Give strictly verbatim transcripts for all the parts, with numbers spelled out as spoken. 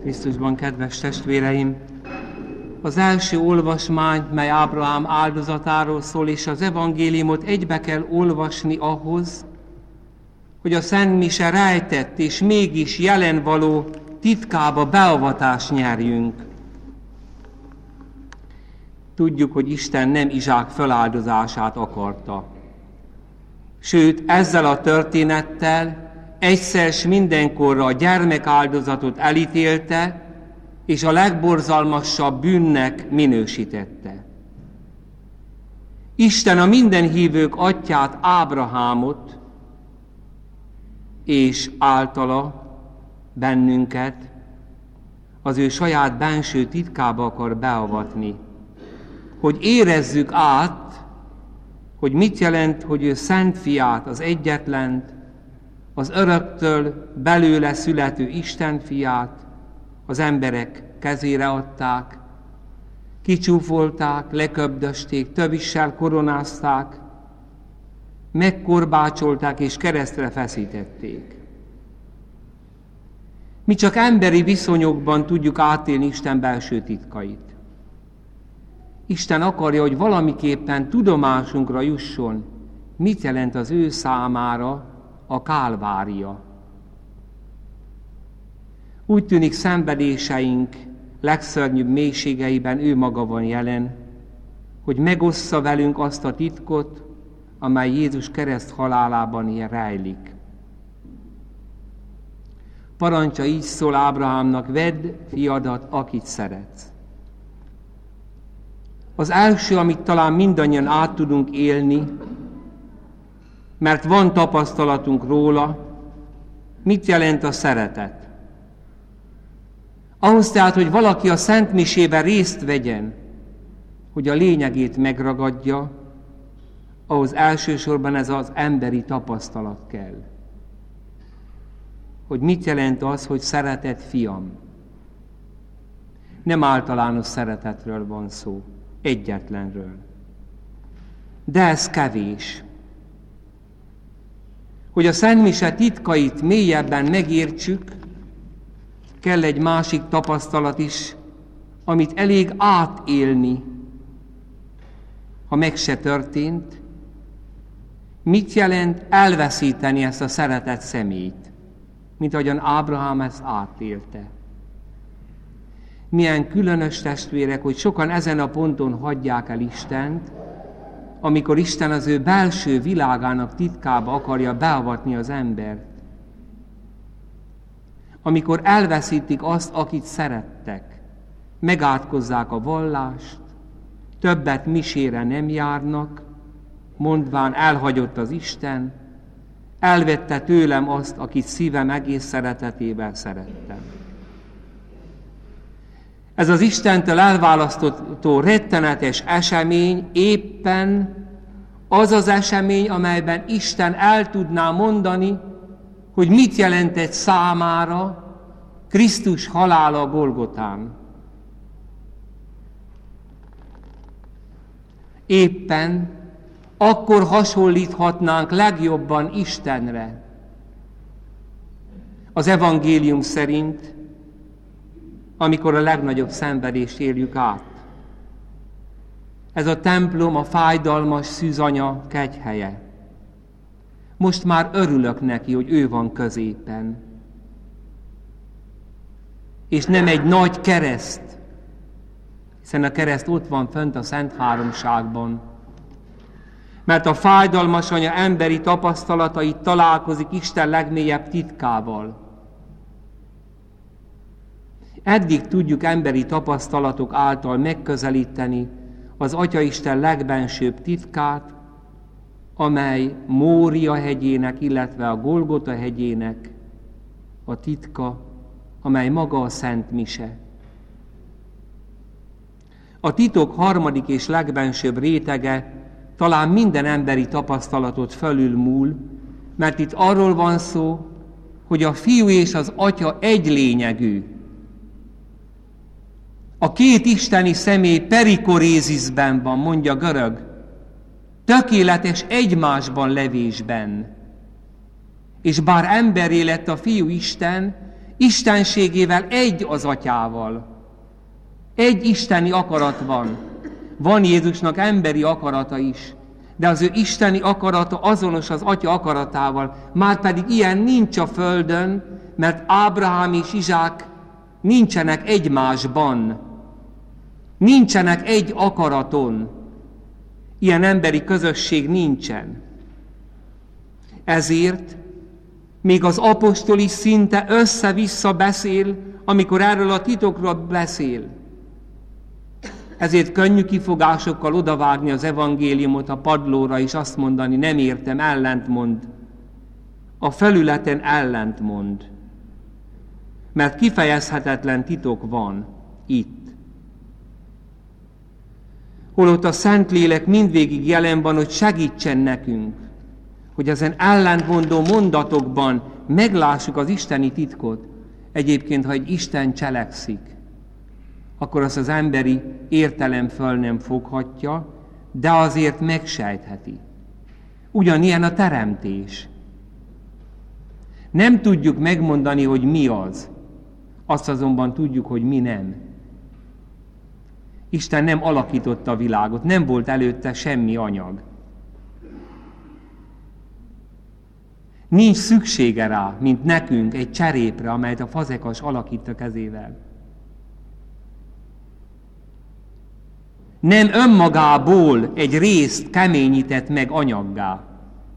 Krisztusban, kedves testvéreim! Az első olvasmány, mely Ábrahám áldozatáról szól, és az evangéliumot egybe kell olvasni ahhoz, hogy a Szent Mise rejtett és mégis jelenvaló titkába beavatást nyerjünk. Tudjuk, hogy Isten nem Izsák feláldozását akarta. Sőt, ezzel a történettel egyszer s mindenkorra a gyermekáldozatot elítélte, és a legborzalmasabb bűnnek minősítette. Isten a minden hívők atyját, Ábrahámot, és általa bennünket az ő saját benső titkába akar beavatni, hogy érezzük át, hogy mit jelent, hogy ő Szent Fiát, az egyetlent, az öröktől belőle születő Isten Fiát az emberek kezére adták, kicsúfolták, leköbdösték, tövissel koronázták, megkorbácsolták és keresztre feszítették. Mi csak emberi viszonyokban tudjuk átélni Isten belső titkait. Isten akarja, hogy valamiképpen tudomásunkra jusson, mit jelent az ő számára a kálvária. Úgy tűnik, szenvedéseink legszörnyűbb mélységeiben ő maga van jelen, hogy megossza velünk azt a titkot, amely Jézus kereszt halálában rejlik. Parancsa így szól Ábrahámnak: vedd fiadat, akit szeretsz. Az első, amit talán mindannyian át tudunk élni, mert van tapasztalatunk róla, mit jelent a szeretet. Ahhoz tehát, hogy valaki a Szent Misében részt vegyen, hogy a lényegét megragadja, ahhoz elsősorban ez az emberi tapasztalat kell. Hogy mit jelent az, hogy szeretett fiam. Nem általános szeretetről van szó, egyetlenről. De ez kevés. Hogy a Szent Mise titkait mélyebben megértsük, kell egy másik tapasztalat is, amit elég átélni, ha meg se történt. Mit jelent elveszíteni ezt a szeretett személyt, mint ahogyan Ábrahám ezt átélte. Milyen különös, testvérek, hogy sokan ezen a ponton hagyják el Istent, amikor Isten az ő belső világának titkába akarja beavatni az embert. Amikor elveszítik azt, akit szerettek, megátkozzák a vallást, többet misére nem járnak, mondván elhagyott az Isten, elvette tőlem azt, akit szívem egész szeretetével szerettem. Ez az Istentől elválasztó rettenetes esemény éppen az az esemény, amelyben Isten el tudná mondani, hogy mit jelentett számára Krisztus halála a Golgotán. Éppen akkor hasonlíthatnánk legjobban Istenre. Az evangélium szerint, amikor a legnagyobb szenvedést éljük át. Ez a templom a fájdalmas szűzanya kegyhelye. Most már örülök neki, hogy ő van középen. És nem egy nagy kereszt, hiszen a kereszt ott van fönt a Szent Háromságban. Mert a fájdalmas anya emberi tapasztalatait találkozik Isten legmélyebb titkával. Eddig tudjuk emberi tapasztalatok által megközelíteni az Atyaisten legbensőbb titkát, amely Mória hegyének, illetve a Golgota hegyének a titka, amely maga a Szent Mise. A titok harmadik és legbensőbb rétege talán minden emberi tapasztalatot fölülmúl, mert itt arról van szó, hogy a Fiú és az Atya egy lényegű. A két isteni személy perikorézisben van, mondja görög, tökéletes egymásban levésben. És bár emberé lett a Fiú Isten, Istenségével egy az atyával. Egy isteni akarat van. Van Jézusnak emberi akarata is, de az ő isteni akarata azonos az atya akaratával. Márpedig ilyen nincs a földön, mert Ábrahám és Izsák nincsenek egymásban. Nincsenek egy akaraton. Ilyen emberi közösség nincsen. Ezért még az apostol is szinte össze-vissza beszél, amikor erről a titokról beszél. Ezért könnyű kifogásokkal odavágni az evangéliumot a padlóra, és azt mondani, nem értem, ellentmond. A felületen ellentmond. Mert kifejezhetetlen titok van itt. Holott a Szentlélek mindvégig jelen van, hogy segítsen nekünk, hogy ezen ellentmondó mondatokban meglássuk az isteni titkot. Egyébként, ha egy Isten cselekszik, akkor azt az emberi értelem föl nem foghatja, de azért megsejtheti. Ugyanilyen a teremtés. Nem tudjuk megmondani, hogy mi az, azt azonban tudjuk, hogy mi nem. Isten nem alakította a világot, nem volt előtte semmi anyag. Nincs szüksége rá, mint nekünk, egy cserépre, amelyet a fazekas alakít a kezével. Nem önmagából egy részt keményített meg anyaggá.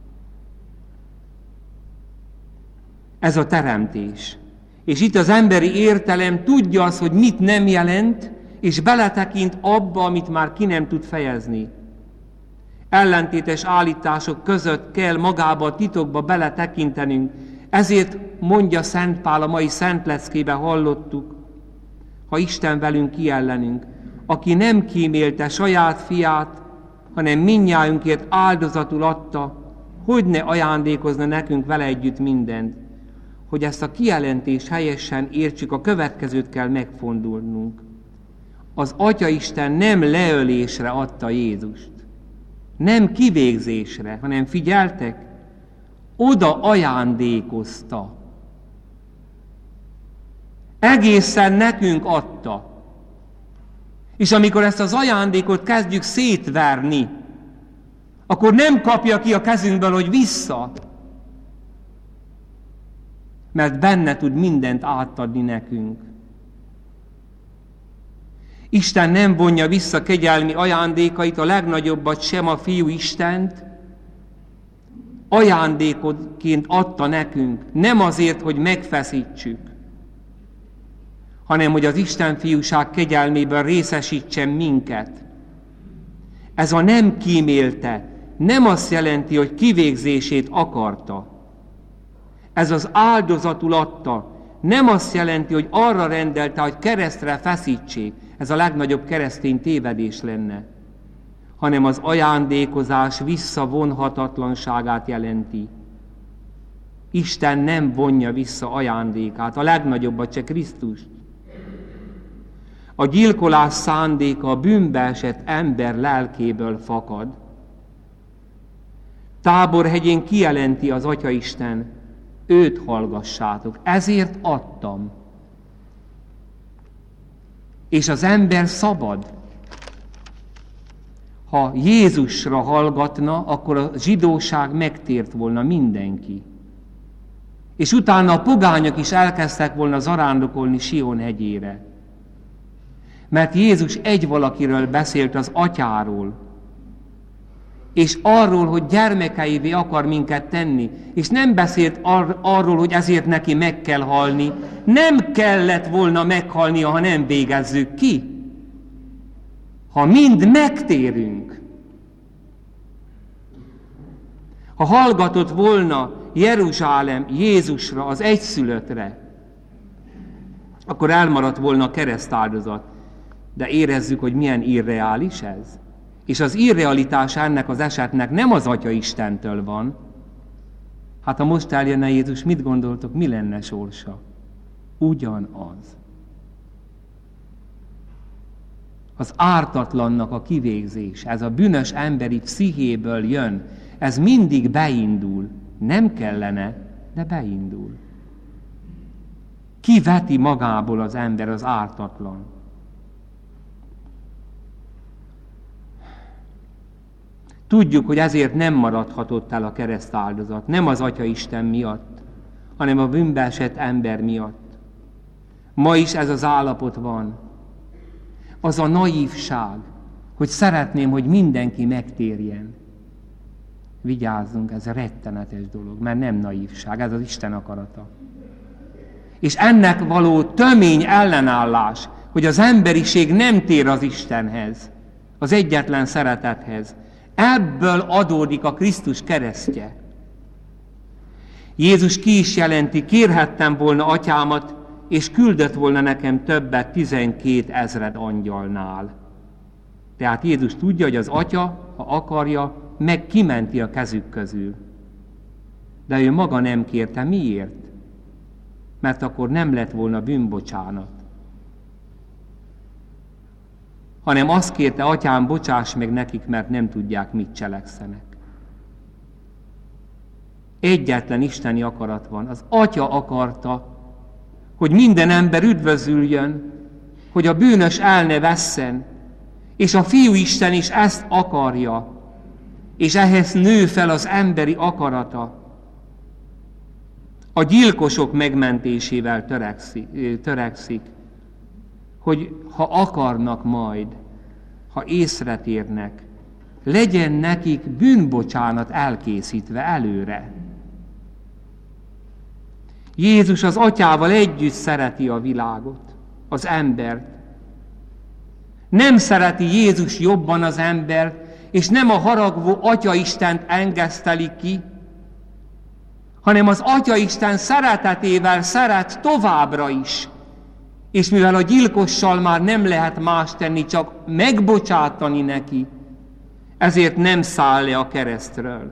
Ez a teremtés. És itt az emberi értelem tudja azt, hogy mit nem jelent, és beletekint abba, amit már ki nem tud fejezni. Ellentétes állítások között kell magába a titokba beletekintenünk. Ezért mondja Szent Pál, a mai Szent Leckében hallottuk, ha Isten velünk, ki ellenünk, aki nem kímélte saját fiát, hanem mindnyájunkért áldozatul adta, hogy ne ajándékozna nekünk vele együtt mindent. Hogy ezt a kijelentést helyesen értsük, a következőt kell megfordulnunk. Az Atyaisten nem leölésre adta Jézust, nem kivégzésre, hanem figyeltek, oda ajándékozta. Egészen nekünk adta. És amikor ezt az ajándékot kezdjük szétverni, akkor nem kapja ki a kezünkből, hogy vissza, mert benne tud mindent átadni nekünk. Isten nem vonja vissza kegyelmi ajándékait, a legnagyobbat sem, a Fiú Istent, ajándékodként adta nekünk, nem azért, hogy megfeszítsük, hanem hogy az Isten fiúság kegyelmében részesítsen minket. Ez a nem kímélte, nem azt jelenti, hogy kivégzését akarta. Ez az áldozatul adta, nem azt jelenti, hogy arra rendelte, hogy keresztre feszítsék, ez a legnagyobb keresztény tévedés lenne, hanem az ajándékozás visszavonhatatlanságát jelenti. Isten nem vonja vissza ajándékát, a legnagyobbat se Krisztust. A gyilkolás szándéka a bűnbe esett ember lelkéből fakad. Táborhegyén kijelenti az Atyaisten, őt hallgassátok, ezért adtam. És az ember szabad. Ha Jézusra hallgatna, akkor a zsidóság megtért volna mindenki. És utána a pogányok is elkezdtek volna zarándokolni Sion hegyére. Mert Jézus egy valakiről beszélt, az Atyáról, és arról, hogy gyermekeivé akar minket tenni, és nem beszélt ar- arról, hogy ezért neki meg kell halni. Nem kellett volna meghalnia, ha nem végezzük ki. Ha mind megtérünk, ha hallgatott volna Jeruzsálem Jézusra, az egyszülöttre, akkor elmaradt volna a keresztáldozat. De érezzük, hogy milyen irreális ez. És az irrealitás ennek az esetnek nem az Atya Istentől van. Hát ha most eljönne Jézus, mit gondoltok, mi lenne sorsa? Ugyanaz. Az ártatlannak a kivégzés, ez a bűnös emberi pszichéből jön, ez mindig beindul. Nem kellene, de beindul. Kiveti magából az ember, az ártatlan. Tudjuk, hogy ezért nem maradhatott el a keresztáldozat, nem az Atya Isten miatt, hanem a bűnbe esett ember miatt. Ma is ez az állapot van. Az a naívság, hogy szeretném, hogy mindenki megtérjen. Vigyázzunk, ez a rettenetes dolog, mert nem naívság, ez az Isten akarata. És ennek való tömény ellenállás, hogy az emberiség nem tér az Istenhez, az egyetlen szeretethez, ebből adódik a Krisztus keresztje. Jézus ki is jelenti, kérhettem volna atyámat, és küldött volna nekem többet tizenkét ezred angyalnál. Tehát Jézus tudja, hogy az atya, ha akarja, meg kimenti a kezük közül. De ő maga nem kérte. Miért? Mert akkor nem lett volna bűnbocsánat. Hanem azt kérte, atyám, bocsáss meg nekik, mert nem tudják, mit cselekszenek. Egyetlen isteni akarat van. Az atya akarta, hogy minden ember üdvözüljön, hogy a bűnös el ne vesszen, és a Fiú Isten is ezt akarja, és ehhez nő fel az emberi akarata. A gyilkosok megmentésével törekszik, törekszik, hogy ha akarnak majd, ha észre térnek, legyen nekik bűnbocsánat elkészítve előre. Jézus az atyával együtt szereti a világot, az embert. Nem szereti Jézus jobban az embert, és nem a haragvó Atya Istent engeszteli ki, hanem az Atya Isten szeretetével szeret továbbra is. És mivel a gyilkossal már nem lehet más tenni, csak megbocsátani neki, ezért nem száll le a keresztről.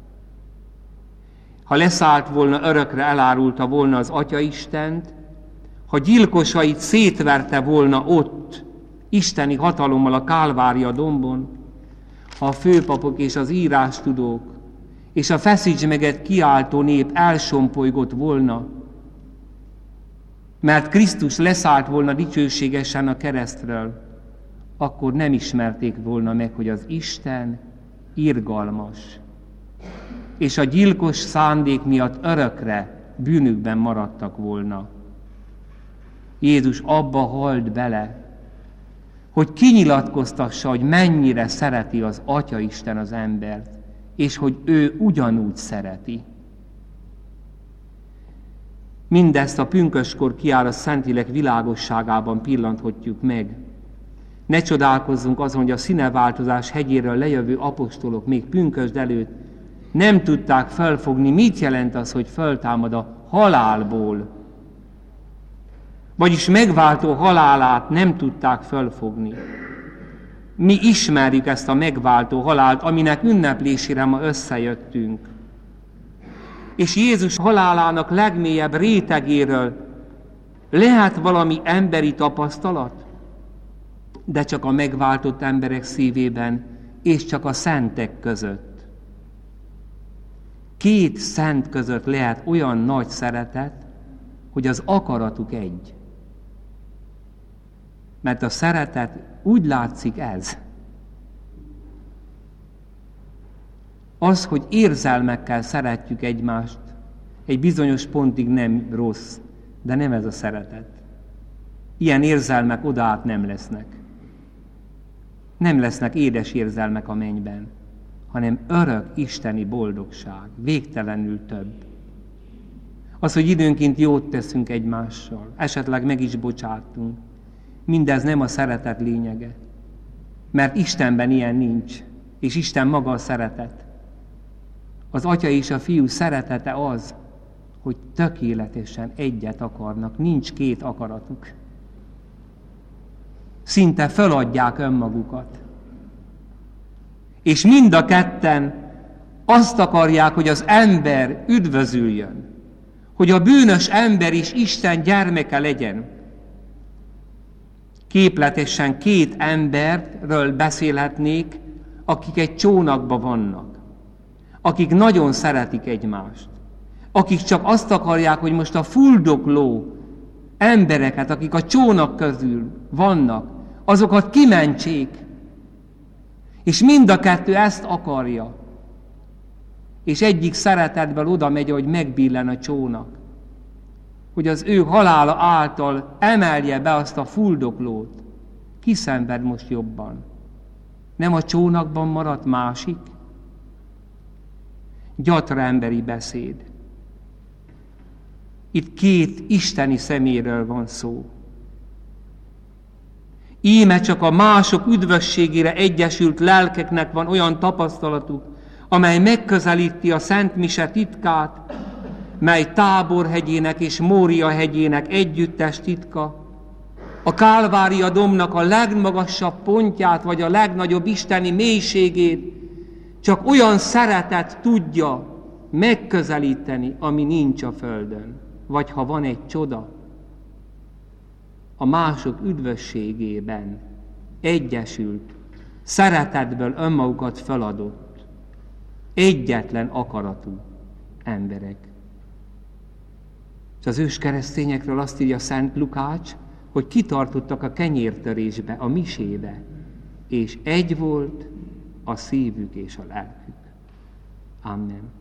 Ha leszállt volna, örökre elárulta volna az Atya Istent, ha gyilkosait szétverte volna ott, isteni hatalommal a Kálvária dombon, ha a főpapok és az írástudók és a feszíts meget kiáltó nép elsompolygott volna, mert Krisztus leszállt volna dicsőségesen a keresztről, akkor nem ismerték volna meg, hogy az Isten irgalmas, és a gyilkos szándék miatt örökre bűnükben maradtak volna. Jézus abba halt bele, hogy kinyilatkoztassa, hogy mennyire szereti az Atya Isten az embert, és hogy ő ugyanúgy szereti. Mindezt a pünköskor kiára Szentlélek világosságában pillanthatjuk meg. Ne csodálkozzunk azon, hogy a színeváltozás hegyéről lejövő apostolok még pünkösd előtt nem tudták felfogni, mit jelent az, hogy föltámad a halálból. Vagyis megváltó halálát nem tudták felfogni. Mi ismerjük ezt a megváltó halált, aminek ünneplésére ma összejöttünk. És Jézus halálának legmélyebb rétegéről lehet valami emberi tapasztalat, de csak a megváltott emberek szívében, és csak a szentek között. Két szent között lehet olyan nagy szeretet, hogy az akaratuk egy. Mert a szeretet úgy látszik ez. Az, hogy érzelmekkel szeretjük egymást, egy bizonyos pontig nem rossz, de nem ez a szeretet. Ilyen érzelmek odaát nem lesznek. Nem lesznek édes érzelmek a mennyben, hanem örök isteni boldogság, végtelenül több. Az, hogy időnként jót teszünk egymással, esetleg meg is bocsátunk, mindez nem a szeretet lényege, mert Istenben ilyen nincs, és Isten maga a szeretet. Az Atya és a Fiú szeretete az, hogy tökéletesen egyet akarnak, nincs két akaratuk. Szinte föladják önmagukat. És mind a ketten azt akarják, hogy az ember üdvözüljön, hogy a bűnös ember is Isten gyermeke legyen. Képletesen két emberről beszélhetnék, akik egy csónakban vannak, akik nagyon szeretik egymást, akik csak azt akarják, hogy most a fuldokló embereket, akik a csónak közül vannak, azokat kimentsék. És mind a kettő ezt akarja. És egyik szeretetből oda megy, hogy megbillen a csónak. Hogy az ő halála által emelje be azt a fuldoklót. Ki szenved most jobban? Nem a csónakban maradt másik? Gyatra emberi beszéd. Itt két isteni szeméről van szó. Íme csak a mások üdvösségére egyesült lelkeknek van olyan tapasztalatuk, amely megközelíti a Szent Mise titkát, mely Tábor hegyének és Mória hegyének együttes titka, a Kálvária dombnak a legmagasabb pontját, vagy a legnagyobb isteni mélységét csak olyan szeretet tudja megközelíteni, ami nincs a földön. Vagy ha van egy csoda, a mások üdvösségében egyesült, szeretetből önmagukat feladott, egyetlen akaratú emberek. És az őskeresztényekről azt írja Szent Lukács, hogy kitartottak a kenyértörésbe, a misébe, és egy volt a szívük és a lelkük. Amen.